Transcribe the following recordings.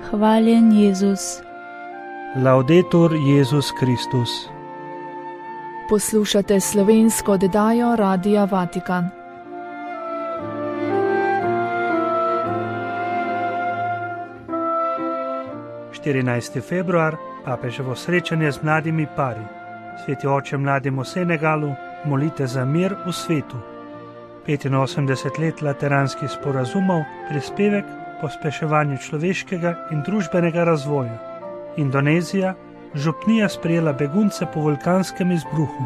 Hvaljen Jezus. Laudetur Jezus Kristus. Poslušate slovensko oddajo Radia Vatikan. Februar, papeževo srečanje z mladimi pari. Sveti oče mladim v Senegalu, molite za mir v svetu. 85 let lateranskih sporazumov, prispevek pospeševanju človeškega in družbenega razvoja. Indonezija, župnija sprejela begunce po vulkanskem izbruhu.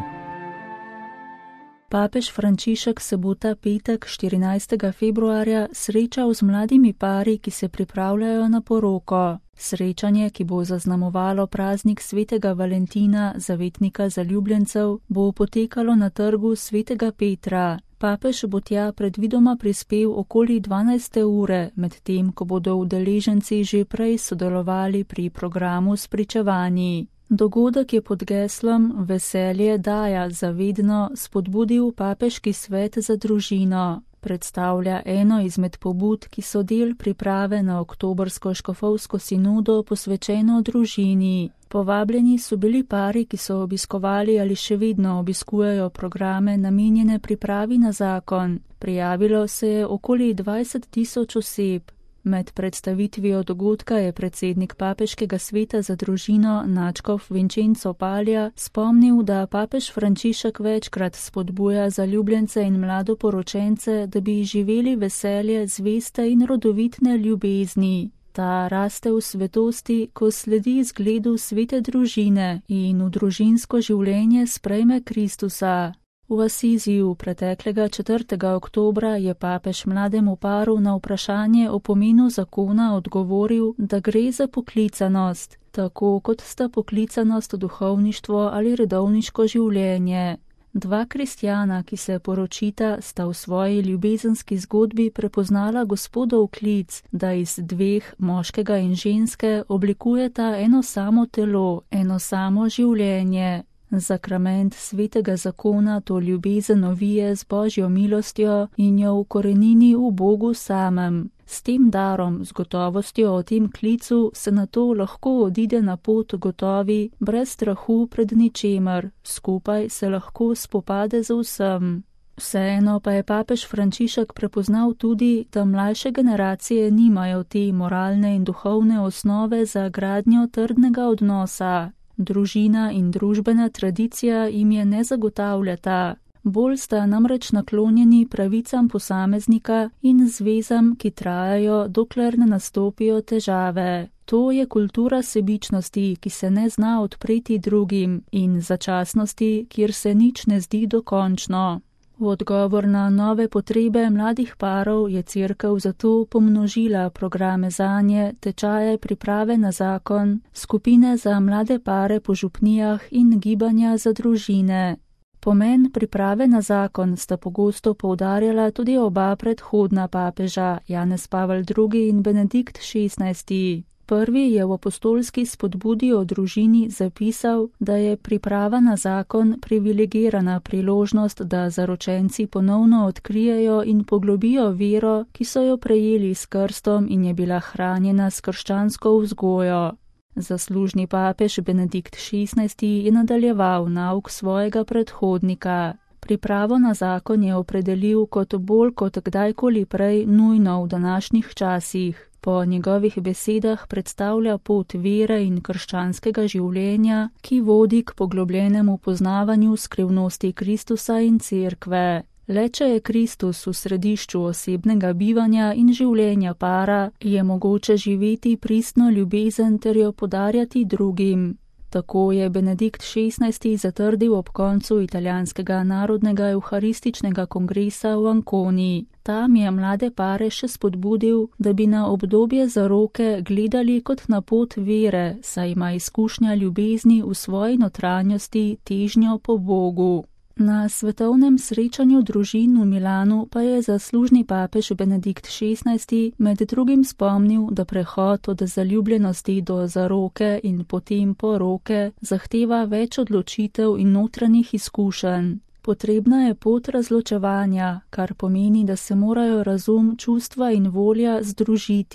Papež Frančišek se bo ta petek 14. februarja srečal z mladimi pari, ki se pripravljajo na poroko. Srečanje, ki bo zaznamovalo praznik svetega Valentina, zavetnika zaljubljencev, bo potekalo na trgu svetega Petra. Papež bo tja predvidoma prispel okoli 12. ure, medtem ko bodo udeleženci že prej sodelovali pri programu s pričevanji. Dogodek je pod geslom Veselje daja zavedno spodbudil Papeški svet za družino. Predstavlja eno izmed pobud, ki so del priprave na oktobrsko škofovsko sinodo posvečeno družini. Povabljeni so bili pari, ki so obiskovali ali še vedno obiskujejo programe namenjene pripravi na zakon. Prijavilo se je okoli 20.000 oseb. Med predstavitvijo dogodka je predsednik Papeškega sveta za družino nadškof Vincenzo Palja spomnil, da papež Frančišek večkrat spodbuja zaljubljence in mladoporočence, da bi živeli veselje, zveste in rodovitne ljubezni. Ta raste v svetosti, ko sledi zgledu svete družine in v družinsko življenje sprejme Kristusa. V Asiziju preteklega 4. oktobra je papež mlademu paru na vprašanje o pomenu zakona odgovoril, da gre za poklicanost, tako kot sta poklicanost duhovništvo ali redovniško življenje. Dva kristjana, ki se poročita, sta v svoji ljubezenski zgodbi prepoznala Gospodov klic, da iz dveh, moškega in ženske, oblikujeta eno samo telo, eno samo življenje. Zakrament svetega zakona to ljubezen ovije z Božjo milostjo in jo ukorenini v Bogu samem. S tem darom, z gotovostjo o tem klicu, se nato lahko odide na pot gotovi, brez strahu pred ničemer, skupaj se lahko spopade z vsem. Vseeno pa je papež Frančišek prepoznal tudi, da mlajše generacije nimajo te moralne in duhovne osnove za gradnjo trdnega odnosa. Družina in družbena tradicija jim je ne zagotavljata. Bolj sta namreč naklonjeni pravicam posameznika in zvezam, ki trajajo, dokler ne nastopijo težave. To je kultura sebičnosti, ki se ne zna odpreti drugim, in začasnosti, kjer se nič ne zdi dokončno. V odgovor na nove potrebe mladih parov je Cerkev zato pomnožila programe zanje, tečaje priprave na zakon, skupine za mlade pare po župnijah in gibanja za družine. Pomen priprave na zakon sta pogosto poudarjala tudi oba predhodna papeža, Janez Pavel II. In Benedikt XVI. Prvi je v apostolski spodbudi o družini zapisal, da je priprava na zakon privilegirana priložnost, da zaročenci ponovno odkrijejo in poglobijo vero, ki so jo prejeli s krstom in je bila hranjena s krščansko vzgojo. Zaslužni papež Benedikt XVI. Je nadaljeval nauk svojega predhodnika. Pripravo na zakon je opredelil kot bolj kot kdajkoli prej nujno v današnjih časih. Po njegovih besedah predstavlja pot vere in krščanskega življenja, ki vodi k poglobljenemu poznavanju skrivnosti Kristusa in Cerkve. Le če je Kristus v središču osebnega bivanja in življenja para, je mogoče živeti pristno ljubezen ter jo podarjati drugim. Tako je Benedikt XVI. Zatrdil ob koncu italijanskega narodnega evharističnega kongresa v Anconi. Tam je mlade pare še spodbudil, da bi na obdobje zaroke gledali kot na pot vere, saj ima izkušnja ljubezni v svoji notranjosti težnjo po Bogu. Na svetovnem srečanju družin v Milanu pa je zaslužni papež Benedikt XVI. Med drugim spomnil, da prehod od zaljubljenosti do zaroke in potem poroke zahteva več odločitev in notranjih izkušenj. Potrebna je pot razločevanja, kar pomeni, da se morajo razum, čustva in volja združiti.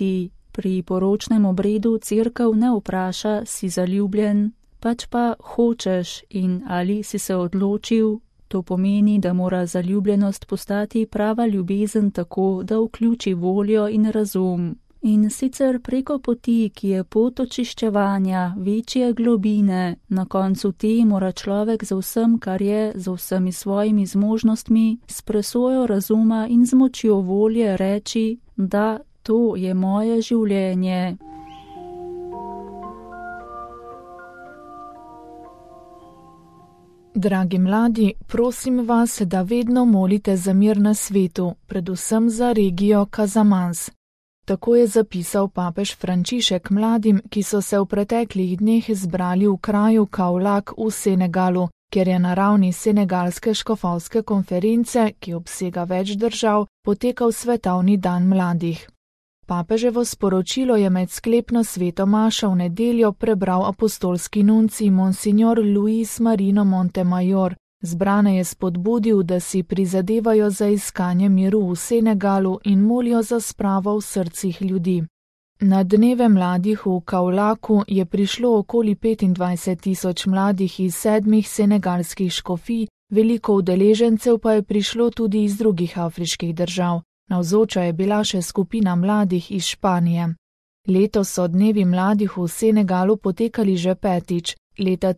Pri poročnem obredu cerkev ne vpraša, si zaljubljen, pač pa hočeš in ali si se odločil. To pomeni, da mora zaljubljenost postati prava ljubezen tako, da vključi voljo in razum. In sicer preko poti, ki je pot očiščevanja, večje globine, na koncu te mora človek z vsem, kar je, z vsemi svojimi zmožnostmi, s presojo razuma in z močjo volje reči, da to je moje življenje. Dragi mladi, prosim vas, da vedno molite za mir na svetu, predvsem za regijo Casamance. Tako je zapisal papež Frančišek mladim, ki so se v preteklih dneh zbrali v kraju Kaolack v Senegalu, kjer je na ravni senegalske škofovske konference, ki obsega več držav, potekal svetovni dan mladih. Papeževo sporočilo je med sklepno sveto mašo v nedeljo prebral apostolski nuncij Monsignor Luis Marino Montemayor. Zbrane je spodbudil, da si prizadevajo za iskanje miru v Senegalu in molijo za spravo v srcih ljudi. Na dneve mladih v Kaolacku je prišlo okoli 25.000 mladih iz 7 senegalskih škofij, veliko udeležencev pa je prišlo tudi iz drugih afriških držav. Navzoča je bila še skupina mladih iz Španije. Letos so dnevi mladih v Senegalu potekali že 5. Leta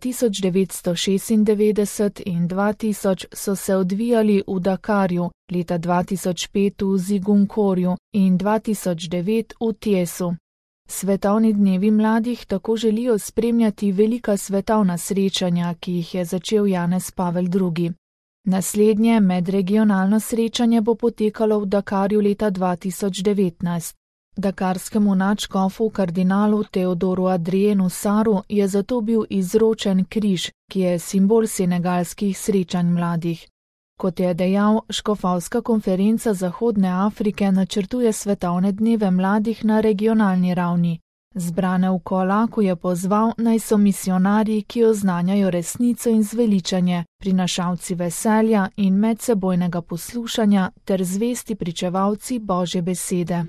1996 in 2000 so se odvijali v Dakarju, leta 2005 v Zigunkorju in 2009 v Tiesu. Svetovni dnevi mladih tako želijo spremljati velika svetovna srečanja, ki jih je začel Janez Pavel II. Naslednje medregionalno srečanje bo potekalo v Dakarju leta 2019. Dakarskemu nadškofu kardinalu Teodoru Adrienu Saru je zato bil izročen križ, ki je simbol senegalskih srečanj mladih. Kot je dejal, škofovska konferenca Zahodne Afrike načrtuje svetovne dneve mladih na regionalni ravni. Zbrane v Kaolacku je pozval, naj so misionarji, ki oznanjajo resnico in zveličanje, prinašalci veselja in medsebojnega poslušanja ter zvesti pričevalci Božje besede.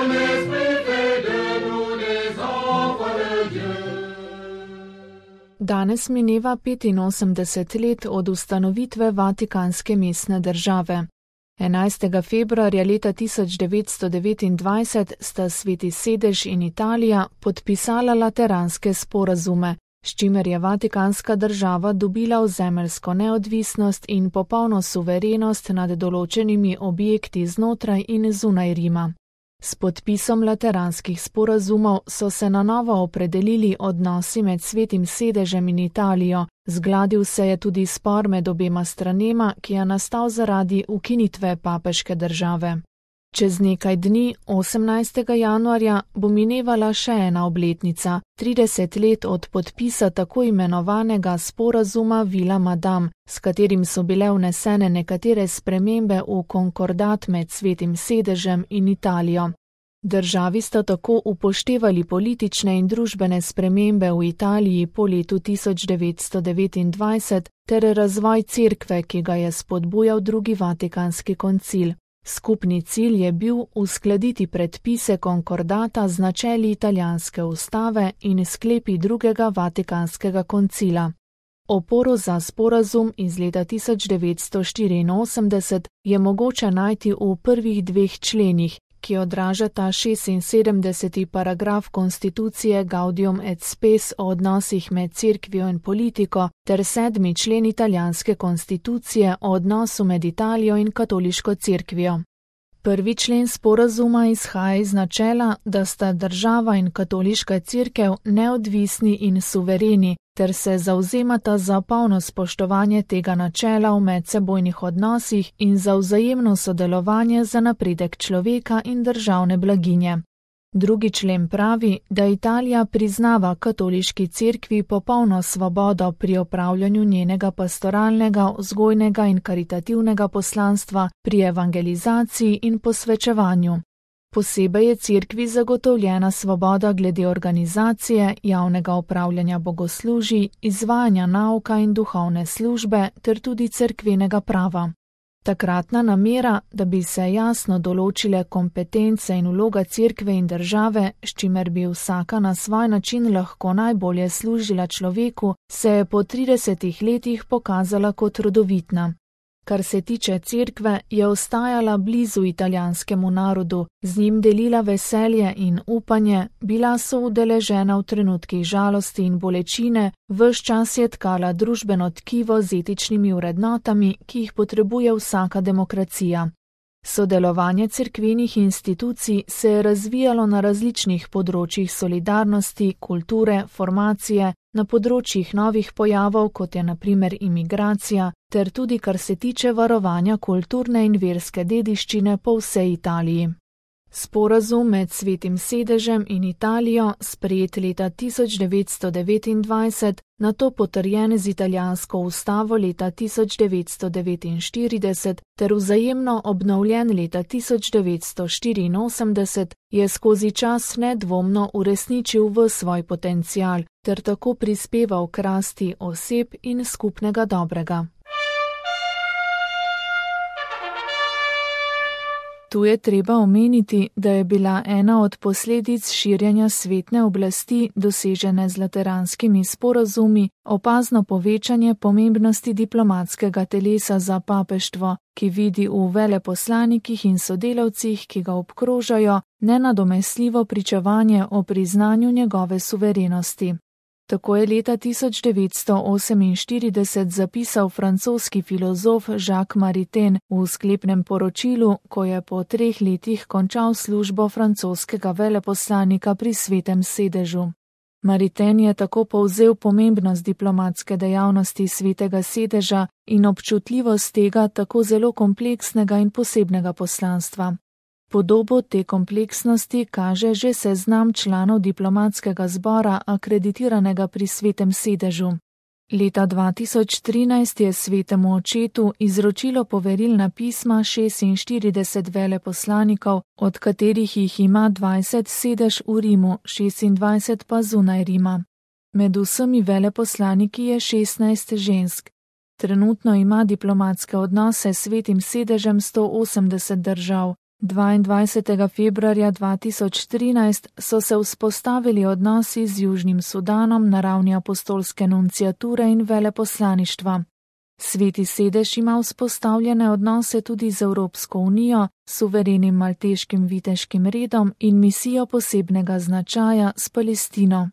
Danes mineva 85 let od ustanovitve Vatikanske mestne države. 11. februarja leta 1929 sta Sveti sedež in Italija podpisala lateranske sporazume, s čimer je Vatikanska država dobila ozemeljsko neodvisnost in popolno suverenost nad določenimi objekti znotraj in zunaj Rima. S podpisom lateranskih sporazumov so se na novo opredelili odnosi med Svetim sedežem in Italijo, zgladil se je tudi spor med obema stranema, ki je nastal zaradi ukinitve papeške države. Čez nekaj dni, 18. januarja, bo minevala še ena obletnica, 30 let od podpisa tako imenovanega sporazuma Villa Madame, s katerim so bile vnesene nekatere spremembe v konkordat med Svetim sedežem in Italijo. Državi sta tako upoštevali politične in družbene spremembe v Italiji po letu 1929 ter razvoj cerkve, ki ga je spodbujal drugi Vatikanski koncil. Skupni cilj je bil uskladiti predpise konkordata z načeli italijanske ustave in sklepi drugega Vatikanskega koncila. Oporo za sporazum iz leta 1984 je mogoče najti v prvih 2 členih, ki odražata 76. paragraf konstitucije Gaudium et Spes o odnosih med cerkvijo in politiko ter 7. člen italijanske konstitucije o odnosu med Italijo in katoliško cerkvijo. Prvi člen sporazuma izhaja iz načela, da sta država in katoliška cerkev neodvisni in suvereni, ter se zavzemata za polno spoštovanje tega načela v medsebojnih odnosih in za vzajemno sodelovanje za napredek človeka in državne blaginje. Drugi člen pravi, da Italija priznava katoliški cerkvi popolno svobodo pri opravljanju njenega pastoralnega, vzgojnega in karitativnega poslanstva pri evangelizaciji in posvečevanju. Posebej je cerkvi zagotovljena svoboda glede organizacije, javnega upravljanja bogoslužij, izvajanja nauka in duhovne službe ter tudi cerkvenega prava. Takratna namera, da bi se jasno določile kompetence in vloga cerkve in države, s čimer bi vsaka na svoj način lahko najbolje služila človeku, se je po 30 letih pokazala kot rodovitna. Kar se tiče cerkve, je ostajala blizu italijanskemu narodu, z njim delila veselje in upanje, bila soudeležena v trenutkih žalosti in bolečine, ves čas je tkala družbeno tkivo z etičnimi vrednotami, ki jih potrebuje vsaka demokracija. Sodelovanje cerkvenih institucij se je razvijalo na različnih področjih solidarnosti, kulture, formacije, na področjih novih pojavov, kot je na primer imigracija, ter tudi kar se tiče varovanja kulturne in verske dediščine po vsej Italiji. Sporazum med Svetim sedežem in Italijo, sprejet leta 1929, nato potrjen z italijansko ustavo leta 1949 ter vzajemno obnovljen leta 1984, je skozi čas nedvomno uresničil v svoj potencial ter tako prispeval k rasti oseb in skupnega dobrega. Tu je treba omeniti, da je bila ena od posledic širjenja svetne oblasti, dosežene z lateranskimi sporazumi, opazno povečanje pomembnosti diplomatskega telesa za papeštvo, ki vidi v veleposlanikih in sodelavcih, ki ga obkrožajo, nenadomestljivo pričevanje o priznanju njegove suverenosti. Tako je leta 1948 zapisal francoski filozof Jacques Maritain v sklepnem poročilu, ko je po 3 letih končal službo francoskega veleposlanika pri Svetem sedežu. Maritain je tako povzel pomembnost diplomatske dejavnosti Svetega sedeža in občutljivost tega tako zelo kompleksnega in posebnega poslanstva. Podobo te kompleksnosti kaže že seznam članov diplomatskega zbora akreditiranega pri Svetem sedežu. Leta 2013 je Svetemu očetu izročilo poverilna pisma 46 veleposlanikov, od katerih jih ima 20 sedež v Rimu, 26 pa zunaj Rima. Med vsemi veleposlaniki je 16 žensk. Trenutno ima diplomatske odnose s Svetim sedežem 180 držav. 22. februarja 2013 so se vzpostavili odnosi z Južnim Sudanom na ravni apostolske nunciature in veleposlaništva. Sveti sedež ima vzpostavljene odnose tudi z Evropsko unijo, suverenim malteškim viteškim redom in misijo posebnega značaja s Palestino.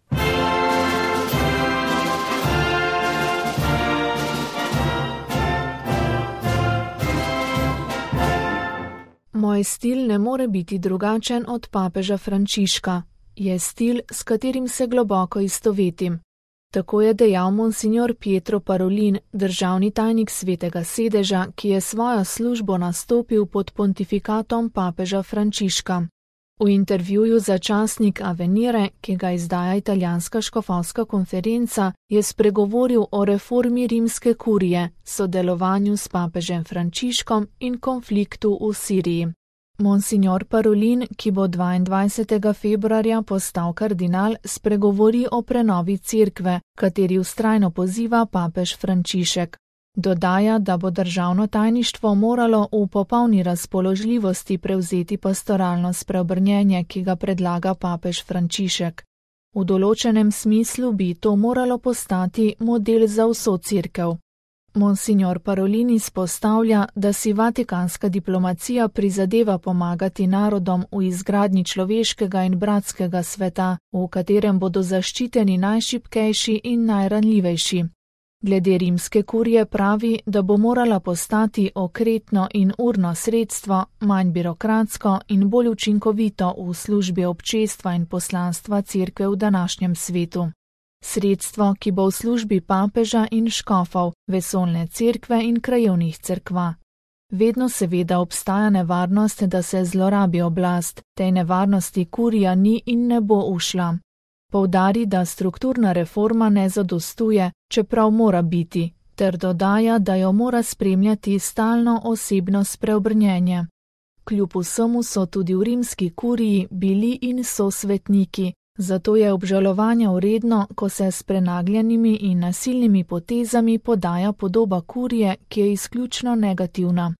Moj stil ne more biti drugačen od papeža Frančiška. Je stil, s katerim se globoko istovetim. Tako je dejal monsignor Pietro Parolin, državni tajnik Svetega sedeža, ki je svojo službo nastopil pod pontifikatom papeža Frančiška. V intervjuju za časnik Avvenire, ki ga izdaja italijanska škofovska konferenca, je spregovoril o reformi rimske kurije, sodelovanju s papežem Frančiškom in konfliktu v Siriji. Monsignor Parolin, ki bo 22. februarja postal kardinal, spregovori o prenovi cerkve, kateri vztrajno poziva papež Frančišek. Dodaja, da bo državno tajništvo moralo v popolni razpoložljivosti prevzeti pastoralno spreobrnjenje, ki ga predlaga papež Frančišek. V določenem smislu bi to moralo postati model za vso cerkev. Monsignor Parolin izpostavlja, da si vatikanska diplomacija prizadeva pomagati narodom v izgradnji človeškega in bratskega sveta, v katerem bodo zaščiteni najšibkejši in najranljivejši. Glede rimske kurije pravi, da bo morala postati okretno in urno sredstvo, manj birokratsko in bolj učinkovito v službi občestva in poslanstva cerkve v današnjem svetu. Sredstvo, ki bo v službi papeža in škofov, vesoljne cerkve in krajevnih cerkva. Vedno seveda obstaja nevarnost, da se zlorabi oblast, tej nevarnosti kurija ni in ne bo ušla. Poudari, da strukturna reforma ne zadostuje, čeprav mora biti, ter dodaja, da jo mora spremljati stalno osebno spreobrnjenje. Kljub vsemu so tudi v rimski kuriji bili in so svetniki, zato je obžalovanja vredno, ko se s prenagljenimi in nasilnimi potezami podaja podoba kurije, ki je izključno negativna.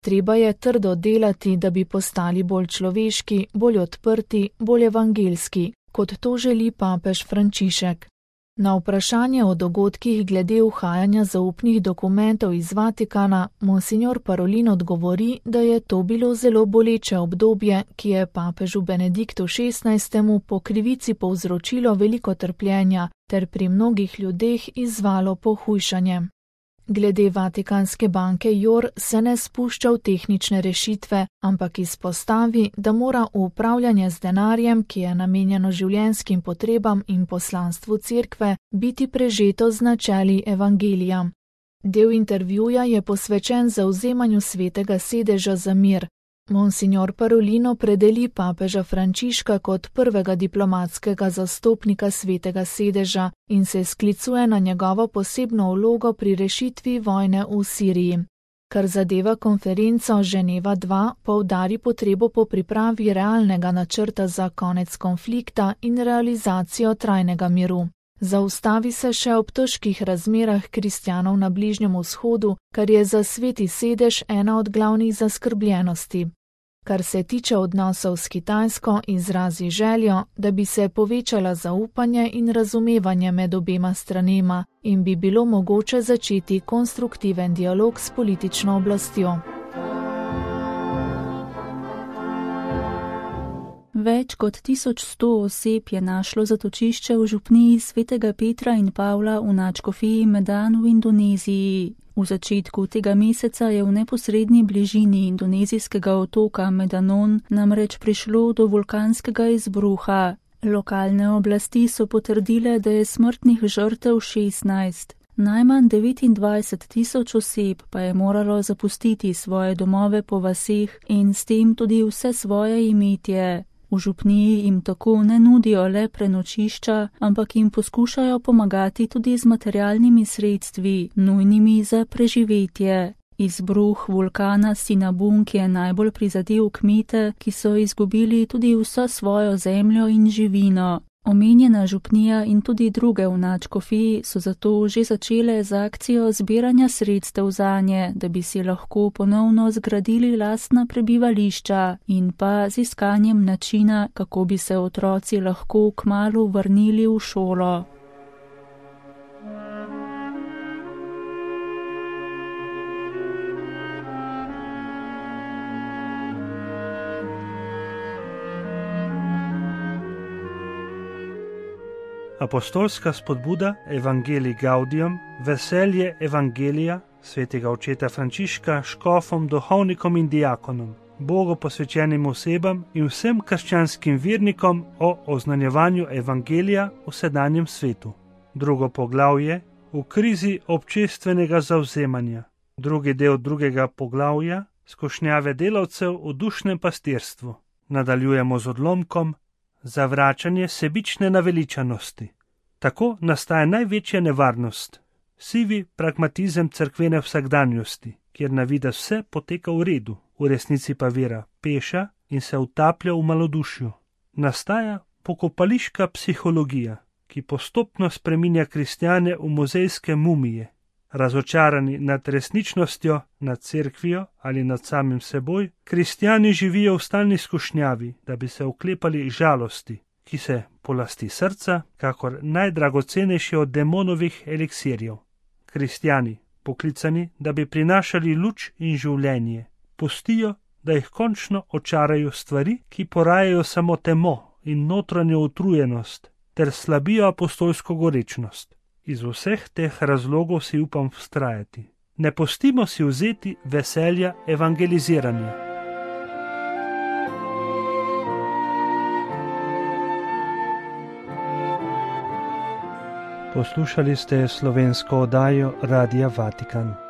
Treba je trdo delati, da bi postali bolj človeški, bolj odprti, bolj evangeljski, kot to želi papež Frančišek. Na vprašanje o dogodkih glede uhajanja zaupnih dokumentov iz Vatikana, monsignor Parolin odgovori, da je to bilo zelo boleče obdobje, ki je papežu Benediktu XVI. Po krivici povzročilo veliko trpljenja ter pri mnogih ljudeh izzvalo pohujšanje. Glede Vatikanske banke JOR se ne spušča v tehnične rešitve, ampak izpostavi, da mora upravljanje z denarjem, ki je namenjeno življenjskim potrebam in poslanstvu cerkve, biti prežeto z načeli evangelija. Del intervjuja je posvečen zavzemanju Svetega sedeža za mir. Monsignor Parolin opredeli papeža Frančiška kot prvega diplomatskega zastopnika Svetega sedeža in se sklicuje na njegovo posebno vlogo pri rešitvi vojne v Siriji. Kar zadeva konferenco Ženeva 2, poudari potrebo po pripravi realnega načrta za konec konflikta in realizacijo trajnega miru. Zaustavi se še ob težkih razmerah kristjanov na Bližnjem vzhodu, kar je za Sveti sedež ena od glavnih zaskrbljenosti. Kar se tiče odnosov s Kitajsko, izrazi željo, da bi se povečala zaupanje in razumevanje med obema stranema in bi bilo mogoče začeti konstruktiven dialog s politično oblastjo. Več kot 1100 oseb je našlo zatočišče v župniji Svetega Petra in Pavla v nadškofiji Medan v Indoneziji. V začetku tega meseca je v neposredni bližini indonezijskega otoka Medanon namreč prišlo do vulkanskega izbruha. Lokalne oblasti so potrdile, da je smrtnih žrtev 16. Najmanj 29.000 oseb pa je moralo zapustiti svoje domove po vaseh in s tem tudi vse svoje imetje. V župniji jim tako ne nudijo le prenočišča, ampak jim poskušajo pomagati tudi z materialnimi sredstvi, nujnimi za preživetje. Izbruh vulkana Sinabung je najbolj prizadel kmete, ki so izgubili tudi vso svojo zemljo in živino. Omenjena župnija in tudi druge v nadškofiji so zato že začele z akcijo zbiranja sredstev zanje, da bi si lahko ponovno zgradili lastna prebivališča in pa z iskanjem načina, kako bi se otroci lahko kmalu vrnili v šolo. Apostolska spodbuda Evangelii Gaudium, veselje Evangelija svetega očeta Frančiška škofom, duhovnikom in diakonom, Bogu posvečenim osebam in vsem krščanskim vernikom o oznanjevanju Evangelija v sedanjem svetu. Drugo poglavje v krizi občestvenega zavzemanja. Drugi del drugega poglavja skušnjave delavcev v dušnem pastirstvu. Nadaljujemo z odlomkom zavračanje sebične naveličanosti. Tako nastaja največja nevarnost, sivi pragmatizem cerkvene vsakdanjosti, kjer na videz vse poteka v redu, v resnici pa vera peša in se utaplja v malodušju. Nastaja pokopališka psihologija, ki postopno spreminja kristjane v muzejske mumije. Razočarani nad resničnostjo, nad cerkvijo ali nad samim seboj, kristjani živijo v stalni skušnjavi, da bi se oklepali žalosti, ki se polasti srca, kakor najdragocenejši od demonovih eliksirjev. Kristjani, poklicani, da bi prinašali luč in življenje, pustijo, da jih končno očarajo stvari, ki porajajo samo temo in notranjo utrujenost, ter slabijo apostolsko gorečnost. Iz vseh teh razlogov si upam vztrajati. Ne pustimo si vzeti veselja evangeliziranja. Poslušali ste slovensko oddajo Radia Vatikan.